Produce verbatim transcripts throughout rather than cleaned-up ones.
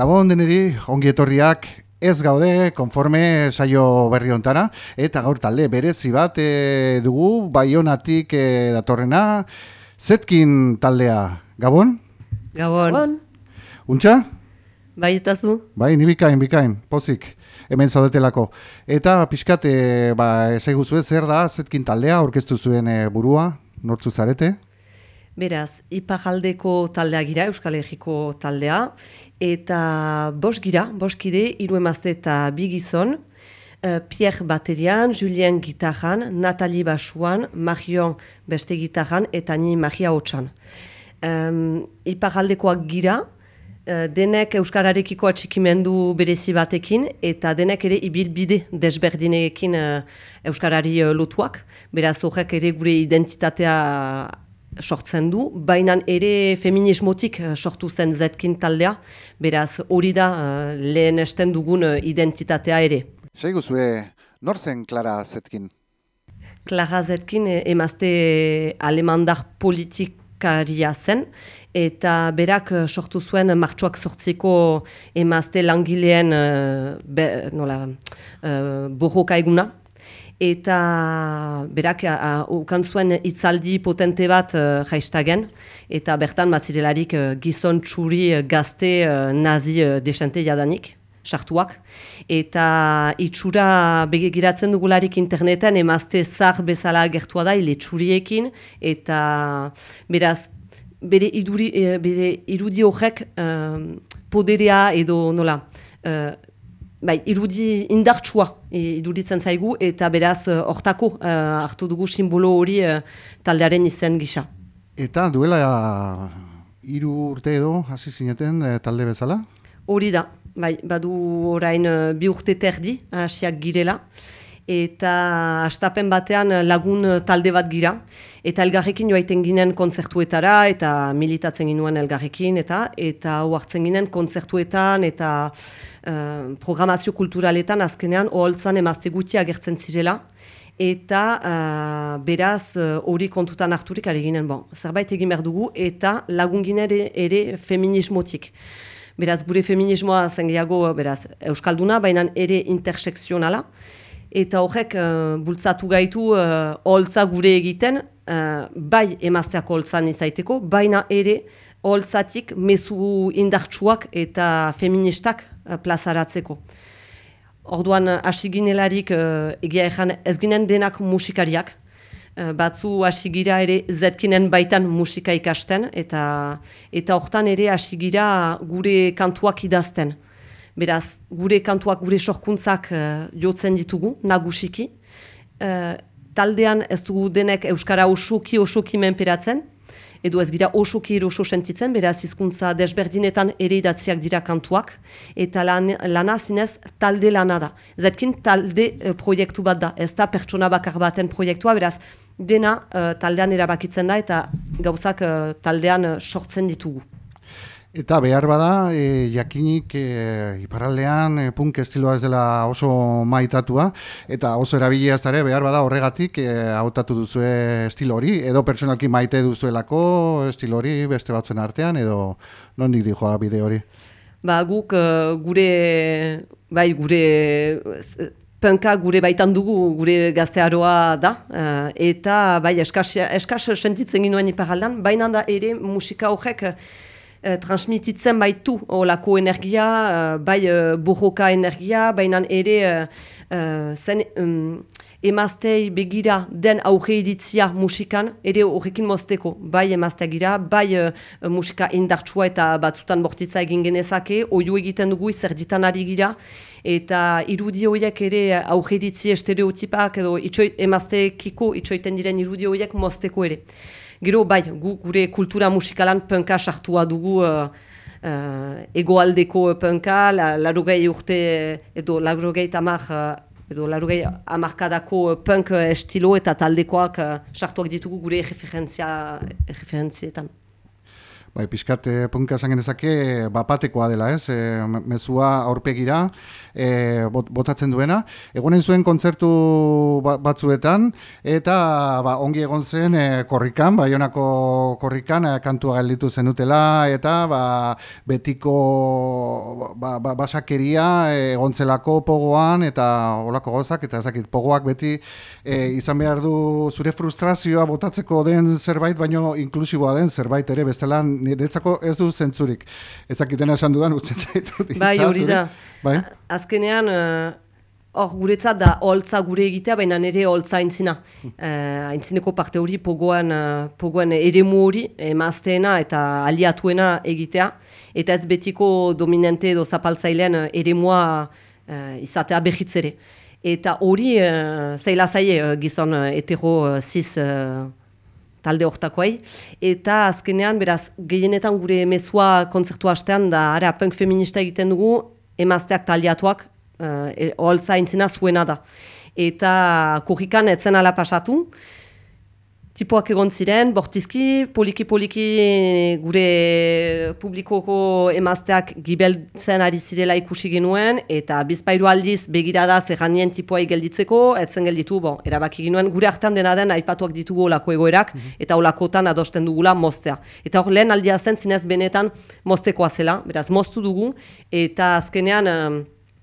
Gabon deneri, ongi etorriak, ez gaude konforme saio berri hontara, eta gaur talde berezi bat e, dugu, Baionatik e, datorrena, Zetkin taldea. Gabon? Gabon. Untxa? Bai, eta zu? Bai, ni bikain, bikain, pozik, hemen zaudetelako. Eta pixkat, e, ba, ezaiguzu zer da, Zetkin taldea, aurkeztu zuen e, burua, nortzu zarete? Beraz, iparraldeko taldea gira, Euskal Herriko taldea, eta bost gira, bost kide, hiru emazte eta bi gizon, uh, Pierre baterian, Julien gitarran, Nathalie basuan, Marion beste gitarran, eta ni Maria hotxan. Um, iparraldekoak gira, uh, denek euskararekiko atxikimendu berezi batekin, eta denek ere ibilbide desberdinekin uh, euskarari uh, lotuak, beraz horrek ere gure identitatea sortzen du, baina ere feminismotik sortu zen Zetkin taldea, beraz hori da uh, lehen esten dugun uh, identitatea ere. Saiguzue, nor zen Clara Zetkin? Clara Zetkin emazte alemandar politikaria zen, eta berak uh, sortu zuen martxoak sortziko emazte langileen uh, be, nola, uh, borroka eguna. Eta berak ukan zuen hitzaldi potente bat uh, jaistagen, eta bertan matzirelarik uh, gizon txuri uh, gazte uh, nazi uh, desente jadanik, sartuak. Eta itxura begiratzen dugularik interneten emazte zar bezala gertua da, ile txuriekin, eta beraz, bere, iduri, bere irudi horrek uh, poderea edo nola, uh, Bai, irudi indartsua iduritzen zaigu, eta beraz hortako uh, hartu dugu simbolo hori uh, taldearen izen gisa. Eta duela hiru urte edo hasi zineten uh, talde bezala? Hori da, bai, badu orain uh, bi urte terdi hasiak girela, eta hastapen batean lagun talde bat gira, eta elgarrekin joaiten ginen kontzertuetara, eta militatzen ginuen elgarrekin, eta eta hartzen ginen kontzertuetan, eta uh, programazio kulturaletan azkenean oholtzan emazte gutxi agertzen zirela, eta uh, beraz hori uh, kontutan harturik ari ginen, bon, zerbait egin behar dugu, eta lagun ginen ere, ere feminismotik. Beraz, gure feminismoa zen gehiago, beraz, euskalduna, baina ere intersekzionala, eta horrek uh, bultzatu gaitu uh, oholtza gure egiten, uh, bai emazteak oholtzan izaiteko, baina ere oholtzatik mezu indartsuak eta feministak uh, plazaratzeko. Orduan hasi ginelarik uh, egia ezan ez ginen denak musikariak, uh, batzu hasi gira ere Zetkinen baitan musika ikasten, eta eta hortan ere hasi gira gure kantuak idazten. Beraz, gure kantuak, gure sorkuntzak uh, jotzen ditugu, nagusiki. Uh, taldean ez dugu denek euskara osoki osoki menperatzen, edo ez gira osoki eroso sentitzen, beraz hizkuntza desberdinetan ere idatziak dira kantuak, eta lan, lana zinez talde lana da. Zetkin talde uh, proiektu bat da, ez da pertsona bakar baten proiektua, beraz dena uh, taldean erabakitzen da, eta gauzak uh, taldean uh, sortzen ditugu. Eta behar bada, e, jakinik e, iparraldean e, punk estiloa ez dela oso maitatua, eta oso erabilia ez dara behar bada horregatik e, hautatu duzue estilo hori, edo pertsonalki maite duzuelako estilo hori beste batzuen artean, edo nondik dijoa bide hori? Ba, guk uh, gure, bai, gure punka gure baitan dugu, gure gaztearoa da, uh, eta bai, eskas, eskas sentitzen ginoen iparraldean, baina da ere musika horrek transmititzen baitu olako energia, uh, bai uh, borroka energia, baina ere uh, uh, zen um, emaztei begira den auge iritzia musikan, ere horrekin mozteko, bai emaztea gira, bai uh, musika indartsua eta batzutan bortitza egin genezake, oio egiten dugu izerditan ari gira, eta irudi horiek ere auge iritzi estereotipak edo itxoi, emazteekiko itxoiten diren irudi horiek mozteko ere. Gero, bai, gu, gure kultura musikalan punka sartua dugu uh, uh, egoaldeko punka, la, larogei urte edo larogei tamar, uh, edo larogei amarkadako punk estilo eta taldekoak uh, sartuak ditugu gure referentzia, referentzietan. Bai, pixkat e, punka esan genezake bapatekoa dela, ez? E, mezua aurpegira e, bot, botatzen duena. Egonen zuen kontzertu ba, batzuetan, eta ba, ongi egon zen e, korrikan, Baionako korrikan e, kantua gelditu zenutela, eta ba, betiko ba, ba, basakeria e, egontzelako pogoan, eta olako gozak, eta ezakit, pogoak beti e, izan behar du zure frustrazioa botatzeko den zerbait, baino inklusiboa den zerbait ere, bestela niretzako ez du zentzurik. Ezakitena esan dudan, utzen zaitu. Bai, hori da. Bai? Azkenean, hor uh, guretzat da holtza gure egitea, baina nire holtza aintzina. Uh, aintzineko parte hori pogoan, uh, pogoan eremu hori, emazteena eta aliatuena egitea, eta ez betiko dominante edo zapaltzailean uh, eremua uh, izatea behitzere. Eta hori, uh, zaila zaie, uh, gizon uh, hetero uh, cis uh, talde hortakoai, eta azkenean, beraz, gehienetan gure mezua kontzertu hastean, da, ara, punk feminista egiten dugu, emazteak taliatuak, uh, e, oholtza aintzina zuena da. Eta korrikan etzen ala pasatu, tipoak egon ziren, bortizki, poliki-poliki gure publikoko emazteak gibeltzen ari zirela ikusi genuen, eta bizpairu aldiz begirada zerranien tipoai gelditzeko, etzen gelditu, bon, erabaki genuen, gure artean dena den aipatuak ditugu olako egoerak, mm-hmm. eta olakotan adosten dugula moztea. Eta hor lehen aldia zen zinez benetan moztekoa zela, beraz moztu dugu, eta azkenean um,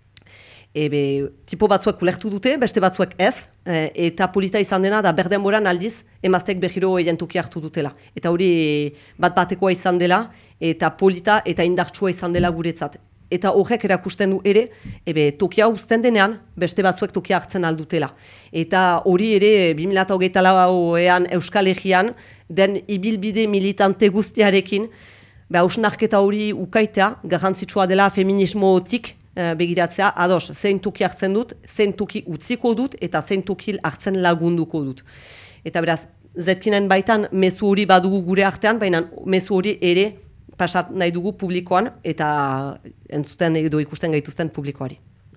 Ebe, tipo batzuek ulertu dute, beste batzuek ez, e, eta polita izan dena da berdenboran aldiz emazteek behiro egentuki hartu dutela. Eta hori bat batekoa izan dela, eta polita eta indartsua izan dela guretzat. Eta horrek erakusten du ere, ebe, tokia uzten denean, beste batzuek tokia hartzen aldutela. Eta hori ere, bi mila hogeita lauean Euskal Herrian, den ibilbide militante guztiarekin, hausnarketa hori ukaitea, garrantzitsua dela feminismotik, begiratzea, ados, zein tuki hartzen dut, zein tuki utziko dut, eta zein tuki hartzen lagunduko dut. Eta beraz, zetkinen baitan mezu hori badugu gure artean, baina mezu hori ere pasat nahi dugu publikoan, eta entzuten edo ikusten gaituzten publikoari.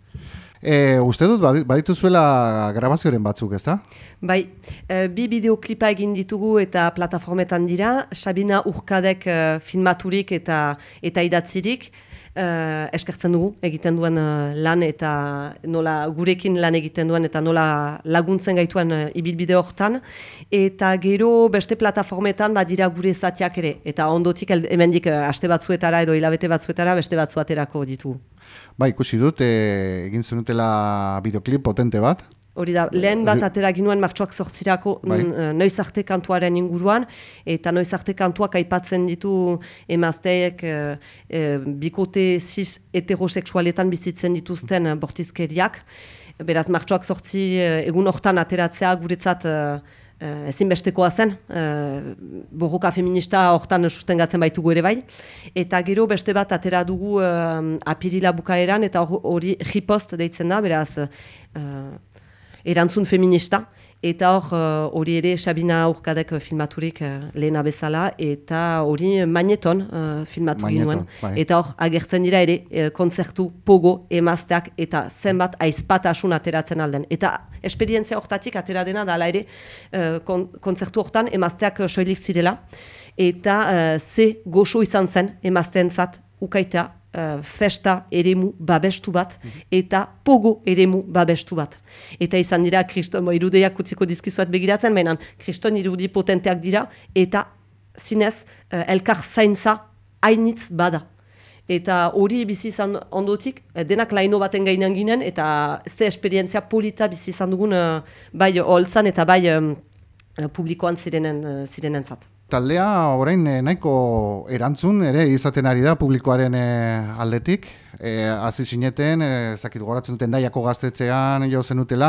E, uste dut, badituzuela grabazioaren batzuk, ezta? Bai, e, bi bideoklipa egin ditugu eta plataformetan dira, Sabina Urkadek e, filmaturik eta, eta idatzirik, Uh, eskertzen dugu egiten duen uh, lan eta nola gurekin lan egiten duen eta nola laguntzen gaituen uh, ibilbide hortan, eta gero beste plataformetan badira gure zatiak ere, eta ondotik hemendik uh, aste batzuetara edo hilabete batzuetara beste batzuaterako ditugu. Ba, ikusi dut, e, egin zenutela bideoklip potente bat. Hori da, lehen bat atera ginuen martxoak sortzirako bai. Noiz arte kantuaren inguruan, eta noiz arte kantuak aipatzen ditu emazteek e, e, bikote cis heterosexualetan bizitzen dituzten bortizkeriak. Beraz, martxoak sortzi egun hortan ateratzea guretzat e, ezinbestekoa zen, e, borroka feminista hortan sustengatzen baitugu ere bai. Eta gero beste bat atera dugu e, apirila bukaeran, eta hori ripost deitzen da, beraz, e, erantzun feminista, eta hor hori uh, ere Sabina Urkadek filmaturik uh, lehena bezala, eta hori Magneton uh, filmatu ginuen. Bai. Eta hor agertzen dira ere uh, kontzertu pogo emazteak eta zenbat aizpatasun ateratzen alden. Eta esperientzia hortatik atera dena da ala ere uh, kon, kontzertu hortan emazteak uh, soilik zirela, eta uh, ze goxo izan zen emazteentzat ukaitea, Uh, festa eremu babestu bat, eta pogo eremu babestu bat. Eta izan dira, kriston irudiak utziko dizkizuat begiratzen, baina kriston irudi potenteak dira, eta zinez, uh, elkar zaintza hainitz bada. Eta hori bizi izan ondotik, denak laino baten gainan ginen, eta ez da esperientzia polita bizi izan dugun uh, bai holtzan eta bai um, publikoan zirenen, uh, zirenentzat. Taldea orain nahiko erantzun ere izaten ari da publikoaren e, aldetik. E, hasi zineten, ez dakit goratzen duten Daiako gaztetxean jo zenutela,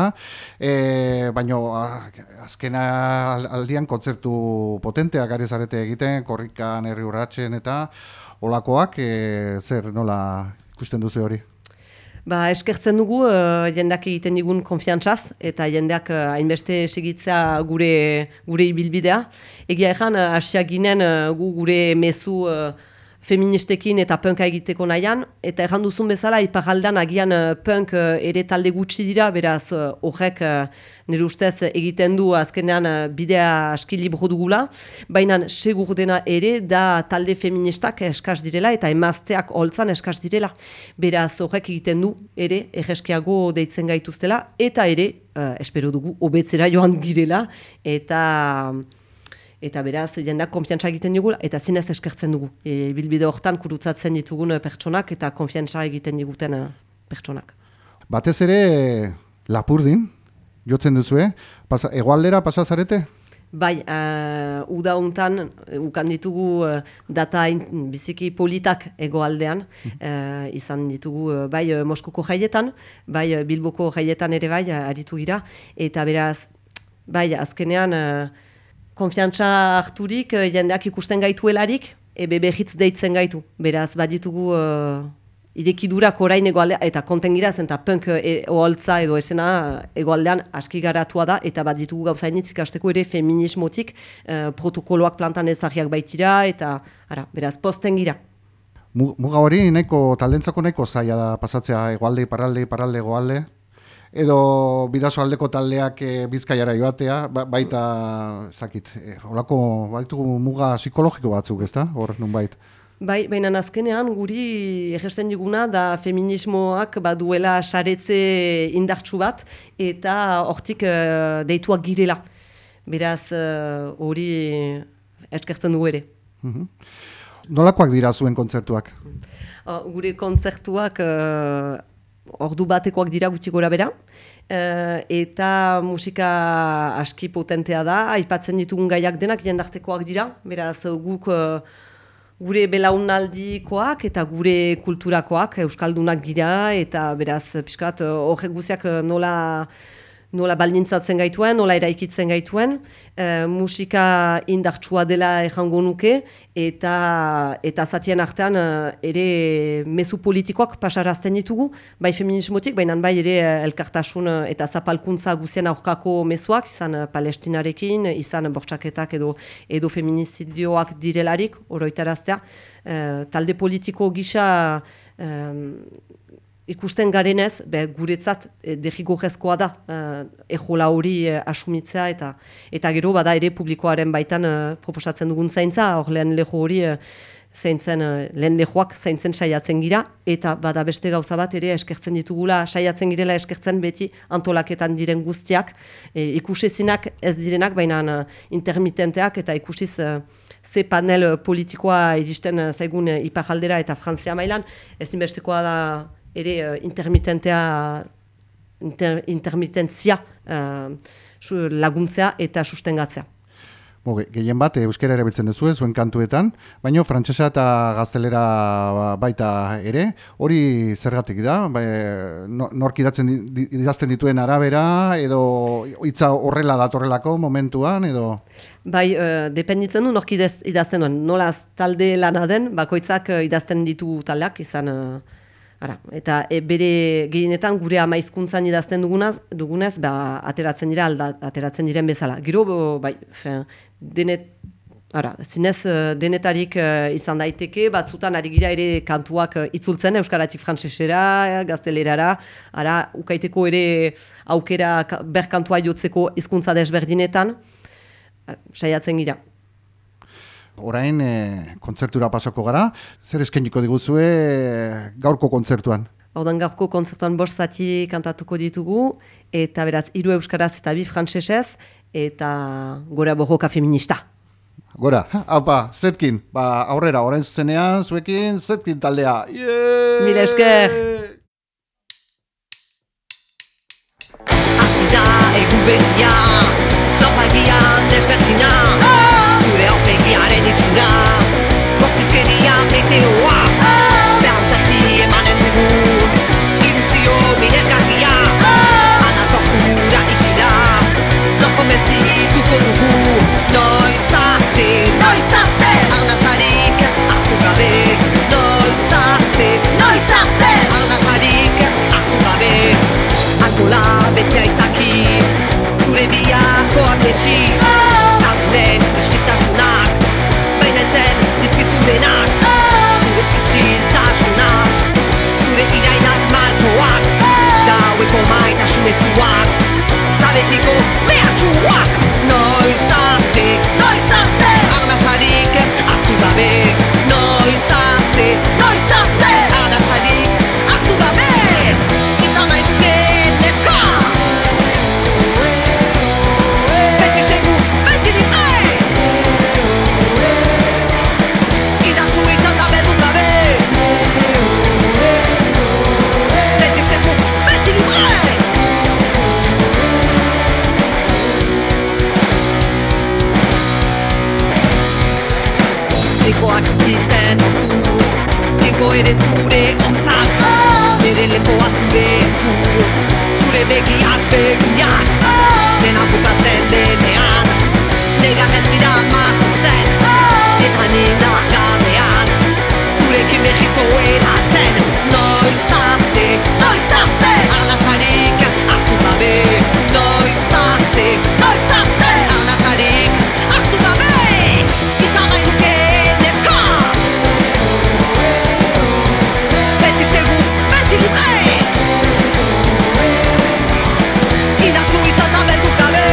e, baina azkena aldian kontzertu potenteak ari zarete egiten, korrikan, herri urratsen eta olakoak, e, zer nola ikusten duzu hori? Ba, eskertzen dugu uh, jendeak egiten digun konfiantzaz eta jendeak uh, hainbeste segitzea gure, gure ibilbidea. Egia ezan, uh, hasiak ginen uh, gu gure mezu uh, feministekin eta punka egiteko nahian, eta erran duzun bezala, iparaldan agian uh, punk uh, ere talde gutxi dira, beraz uh, horrek uh, nire ustez egiten du azkenean uh, bidea aski libro dugula, baina segur dena ere da talde feministak eskaz direla eta emazteak holtzan eskaz direla. Beraz horrek egiten du ere erreskiago deitzen gaituztela, eta ere, uh, espero dugu, hobetzera joan girela, eta... Eta beraz, jendeak konfiantza egiten digula, eta zinez eskertzen dugu. E, bilbide hortan kurutzatzen ditugun pertsonak eta konfiantza egiten diguten pertsonak. Batez ere, Lapurdin, jotzen duzue, pasa, egoaldera pasazarete? Bai, uh, uda hontan ukan ditugu uh, data in, biziki politak egoaldean, uh, izan ditugu uh, bai uh, Moskuko jaietan, bai uh, Bilboko jaietan ere bai, uh, aritu gira, eta beraz, bai, azkenean... Uh, konfiantza harturik, jendeak ikusten gaituelarik, ebe behitz deitzen gaitu. Beraz, bat ditugu uh, irekidurak orain egoaldea, eta konten gira zen, eta punk e, oholtza edo esena egoaldean aski garatua da, eta bat ditugu gauzainitz ikasteko ere feminismotik uh, protokoloak plantan ezagriak baitira, eta ara, beraz, posten gira. Muga hori nahiko, taldentzako nahiko zaila da pasatzea egoalde, iparralde, iparralde, egoalde? Edo bidaso aldeko taldeak e, Bizkaiara joatea, ba, baita, zakit, e, olako, baitugu muga psikologiko batzuk, ezta? Hor, nun bait. Bai, baina azkenean guri egesten diguna da feminismoak baduela saretze indartsu bat, eta hortik uh, deituak girela. Beraz, hori uh, eskertzen dugu ere. Mm-hmm. Nolakoak dira zuen kontzertuak? Uh, gure kontzertuak... Uh, ordu batekoak dira gutxi gora bera, uh, eta musika aski potentea da, aipatzen ditugun gaiak denak jendartekoak dira, beraz guk uh, gure belaunaldikoak eta gure kulturakoak, euskaldunak gira, eta beraz pixkat horrek guziak nola... nola baldintzatzen gaituen, nola eraikitzen gaituen, e, musika indartsua dela errango nuke, eta eta zatien artean ere mezu politikoak pasarazten ditugu, bai feminismotik, baina bai ere elkartasun eta zapalkuntza guzien aurkako mezuak, izan Palestinarekin, izan bortxaketak edo, edo feminizidioak direlarik, oroitaraztea, e, talde politiko gisa e, ikusten garenez, be, guretzat e, derrigorrezkoa da e, ejola hori e, asumitzea eta eta gero bada ere publikoaren baitan e, proposatzen dugun zaintza, hor lehen leho hori e, zaintzen, e, lehen lehoak zaintzen saiatzen gira, eta bada beste gauza bat ere eskertzen ditugula, saiatzen girela eskertzen beti antolaketan diren guztiak, e, ikusezinak ez direnak, baina e, intermitenteak eta ikusiz e, ze panel politikoa iristen e, zaigun e, iparaldera eta Frantzia mailan, ezinbestekoa da ere uh, intermitentea, inter, intermitentzia uh, laguntzea eta sustengatzea. Bo, gehien bat, euskera erabiltzen duzu zuen kantuetan, baina frantsesa eta gaztelera baita ere, hori zergatik da? Ba, nork idatzen, idazten dituen arabera, edo hitza horrela datorrelako momentuan, edo... Bai, uh, dependitzen du nork idazten duen. Nolaz talde lana den, bakoitzak idazten ditu taldeak, izan... Uh, Ara, eta e, bere gehienetan gure ama hizkuntzan idazten dugunaz, dugunez, ba, ateratzen dira, alda, ateratzen diren bezala. Gero, bai, fe, denet, ara, zinez denetarik uh, izan daiteke, batzutan ari gira ere kantuak uh, itzultzen, euskaratik frantsesera, gaztelerara, ara, ukaiteko ere aukera berkantua jotzeko hizkuntza desberdinetan, ara, saiatzen gira. Orain e, kontzertura pasako gara, zer eskainiko diguzue gaurko kontzertuan? Haudan gaurko kontzertuan bost zati kantatuko ditugu, eta beraz hiru euskaraz eta bi frantsesez, eta gora borroka feminista. Gora, haupa, Zetkin, ba, aurrera, orain zuzenean, zuekin, Zetkin taldea. Yeee! Mila esker! Asida egun begia, napagian desberdina, zure aurpegiaren itxura, bortizkeria meteoa, zehantzerti emanen dugu, ilusio miresgarria, anatortura isila, non konbentzituko dugu, noiz arte, noiz arte, arnazarik hartu gabe, noiz arte, noiz arte, arnazarik hartu gabe, angola beti aitzaki, zure biharkoak esi, tabunen isitasunak, baina etzen dizkizudenak, goiko maitasun ezuak Ta betiko behatxuak Noiz arte, noiz arte Arnazarik hartu gabe Noiz arte, noiz arte Arnazarik hartu gabe Izan nahi duke neska Beti segur, beti libre Idatzu izan da berdu gabe Beti segur, beti libre Lekoak txikitzen duzu Leko ere zure hortzak Nere lekoa zure esku Zure begiak begiak Dena bukatzen denean Negarrez iramakutzen Eta nina gabean Zurekin behitzo eratzen Noiz arte, noiz arte Arnazarik hartu gabe Noiz arte, noiz arte Arnazarik hartu gabe Izan nahi duke neska Beti segur, beti libre Idatzu izan da beldu gabe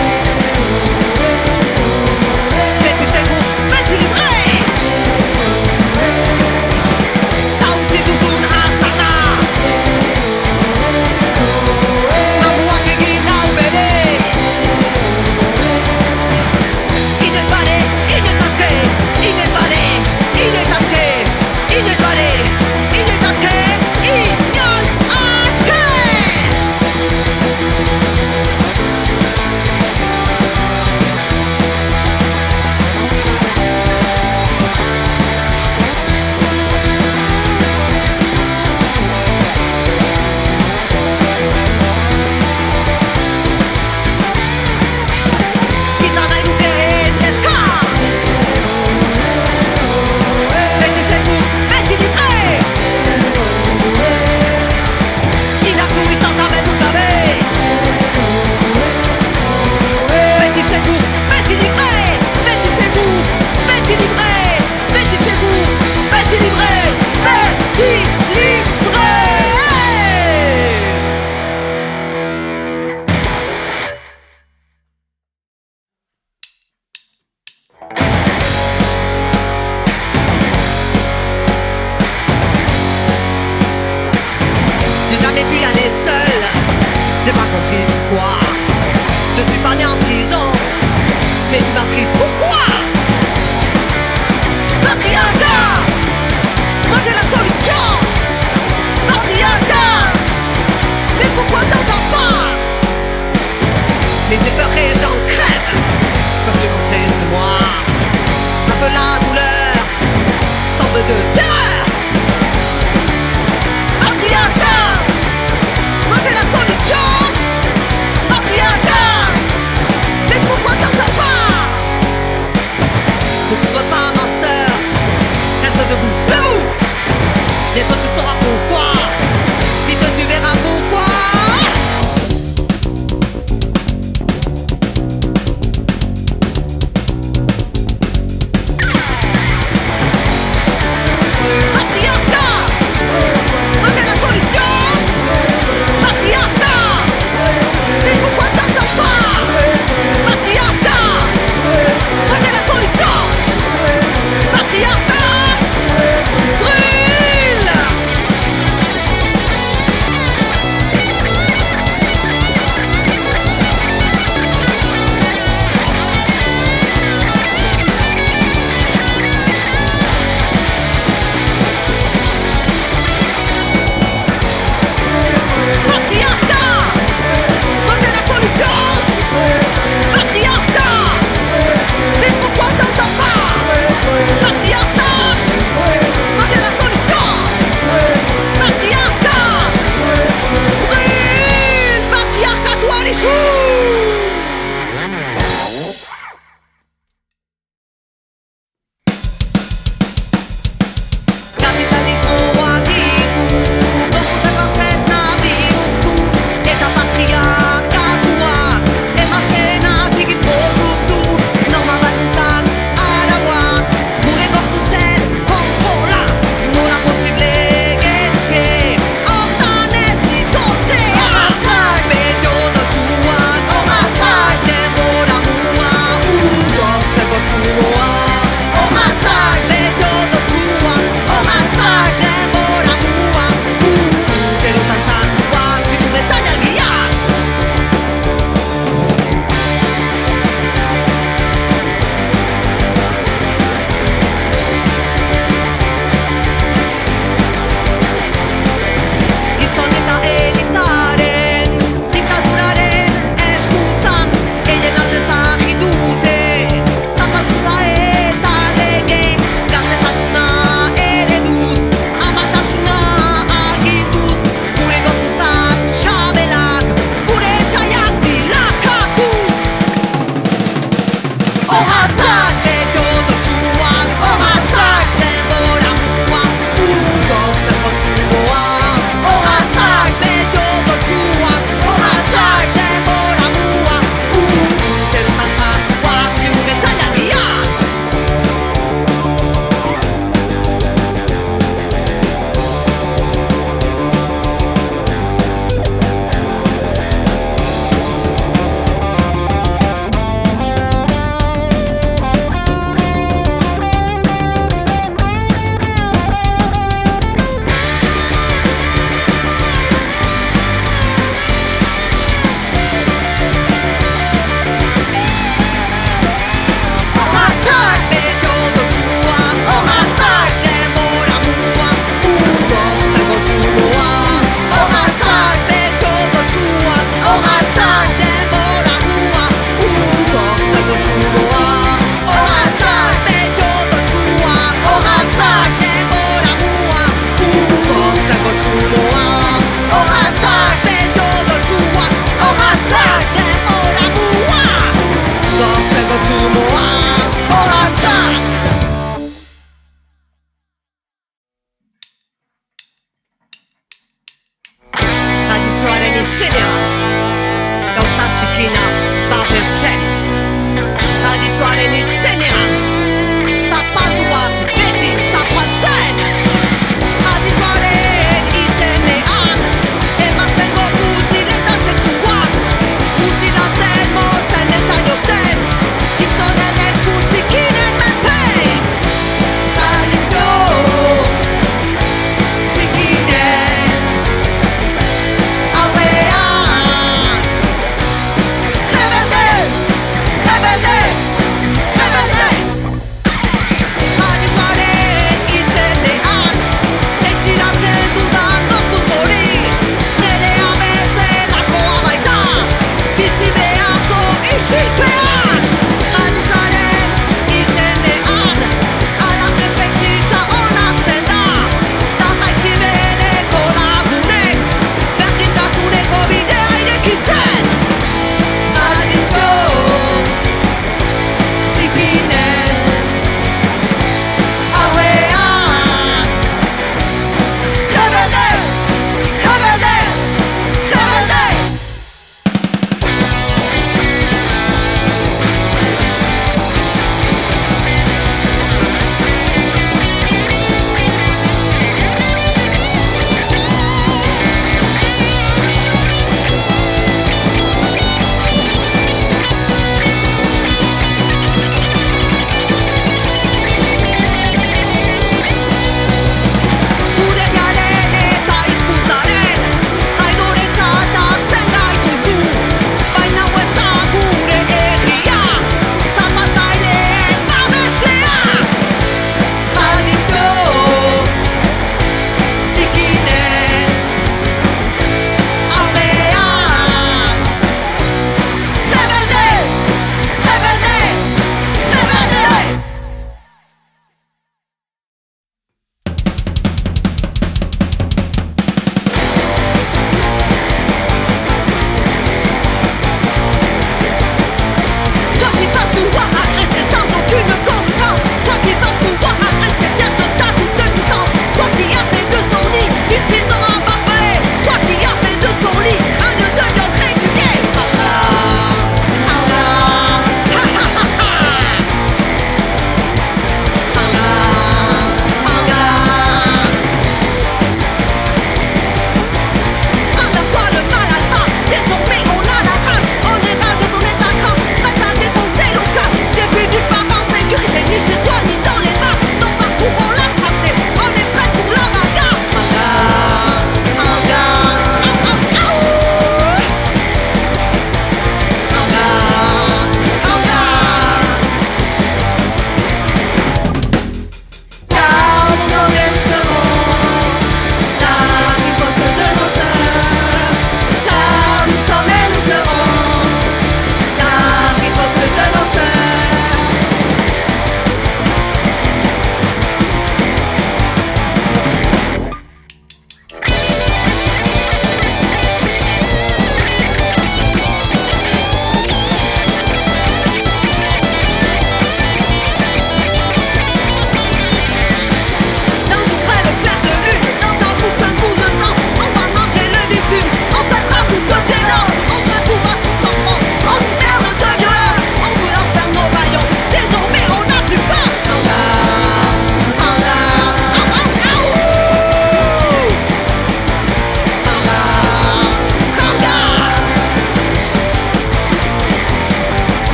Beti segur, beti libre Ta utzi duzun aztarna Namuak egin hau bere Inoiz bare, inoiz aske Inoiz bare, inoiz aske Inoiz bare, inoiz aske Inoiz aske Izan nahi duke neska Beti segur, beti libre Idatzu izan da beldu gabe Beti segur, beti libre Beti segur, beti libre Beti segur, beti libre Beti libre J'ai jamais pu y aller seul, j'ai pas compris pourquoi. Je suis pas né en prison, mais tu m'as prise pourquoi? Patriarcat, moi j'ai la solution. Patriarcat, mais pourquoi t'entends pas? Mais j'ai peur et j'en crève, comme j'ai montré chez moi. Un peu la douleur, un peu de terreur. Patriarcat, moi c'est la solution. Patriarcat, mais pourquoi t'entends pas?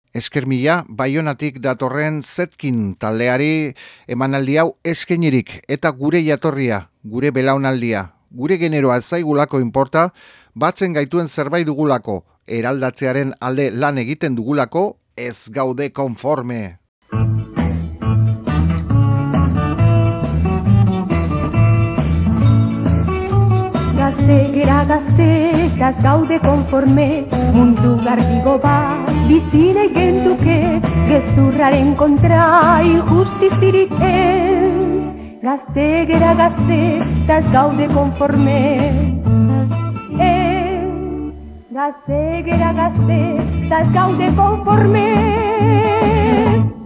Esker mila Baionatik datorren Zetkin taldeari emanaldi hau eskenirik eta gure jatorria, gure belaunaldia, gure generoa ez zaigulako inporta, batzen gaituen zerbait dugulako, eraldatzearen alde lan egiten dugulako, ez gaude konforme. Gazte gera gazte, ez gaude konforme, mundu garbigo bat, bizine genduke, gezurraren kontra injustizirik ez. Gazte gera gazte, ez gaude konforme, ez. Gazte gera gazte, ez gaude konforme.